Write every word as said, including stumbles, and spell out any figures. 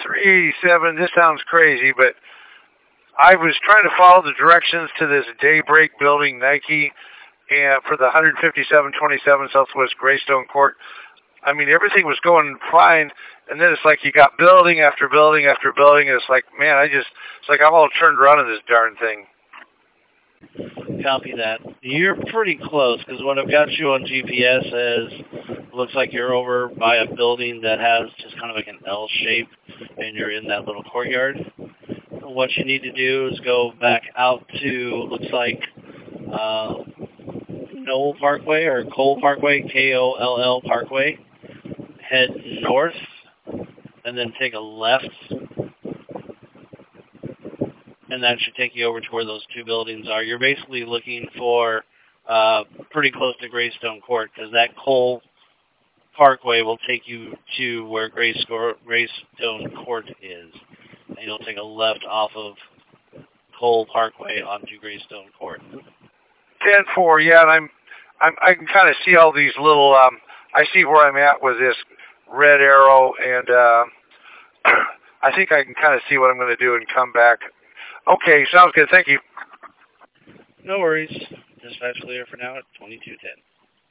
three eighty-seven, this sounds crazy, but I was trying to follow the directions to this Daybreak building, Nike, and for the one fifty-seven twenty-seven Southwest Greystone Court. I mean, everything was going fine, and then it's like you got building after building after building, and it's like, man, I just, it's like I'm all turned around in this darn thing. Copy that. You're pretty close, because what I've got you on G P S is, looks like you're over by a building that has just kind of like an L shape, and you're in that little courtyard. What you need to do is go back out to, looks like, uh, Knoll Parkway, or Cole Parkway, K O L L Parkway. Head north, and then take a left, and that should take you over to where those two buildings are. You're basically looking for uh, pretty close to Greystone Court, because that Cole Parkway will take you to where Greystone Court is. And you'll take a left off of Cole Parkway onto Greystone Court. ten four, yeah, and I'm, I'm, I can kind of see all these little, um, I see where I'm at with this red arrow, and uh, I think I can kind of see what I'm going to do and come back. Okay, sounds good. Thank you. No worries. Dispatch clear for now at twenty-two ten.